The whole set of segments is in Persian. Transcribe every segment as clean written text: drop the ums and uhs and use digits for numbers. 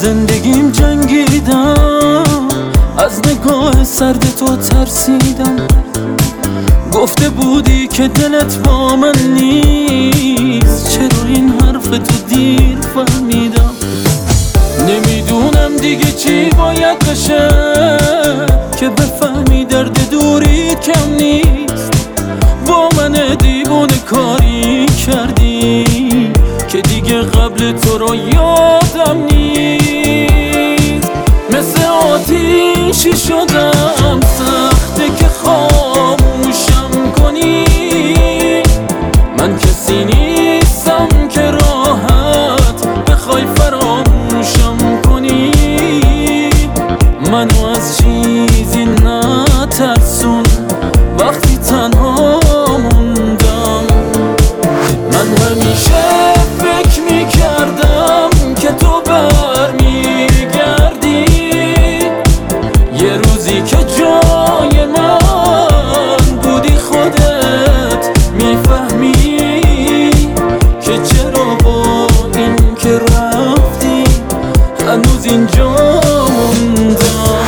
زندگیم جنگیدم، از نگاه سرد تو ترسیدم. گفته بودی که دلت با من نیست، چرا این حرف تو دیر فهمیدم. نمیدونم دیگه چی باید بشه که بفهمی درد دوری کم نیست. با من دیوونه کاری کردی که دیگه قبل تو رو یادم نیست. مثل آتیشی شدم، سخته که خاموشم کنی. من کسی نیستم که راحت بخوای فراموشم کنی. منو از چیزی نترسون وقتی تنها موندم. من همیشه فکر میکردم که تو برمیگردی، یه روزی که جای من بودی خودت میفهمی که چرا با این که رفتی هنوز اینجا موندم.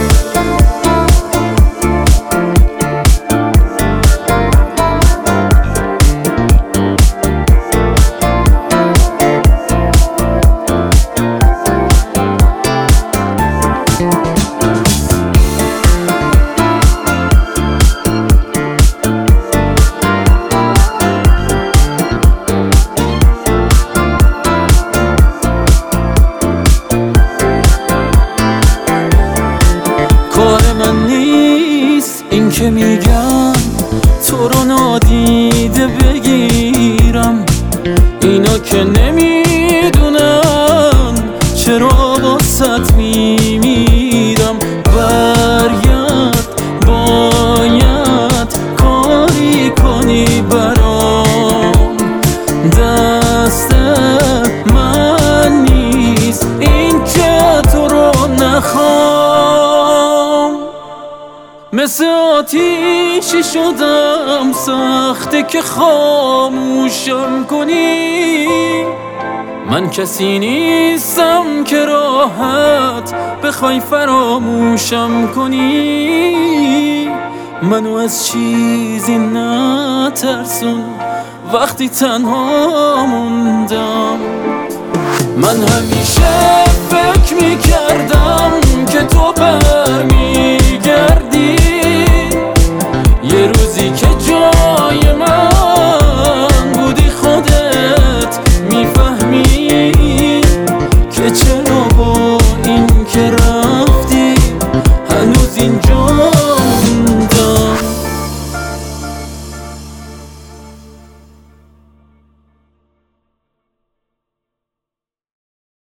کار من نیست این که میگم تو رو نادیده بگیرم. اینا که نمیدونن چرا واسط میمیرم. برگرد، باید کاری کنی برام. دست من نیست این که تو رو نخوام. مثل آتیشی شدم، سخته که خاموشم کنی. من کسی نیستم که راحت بخوای فراموشم کنی. منو از چیزی نترسون وقتی تنها موندم. من همیشه فکر میکردم که تو برمیگردی،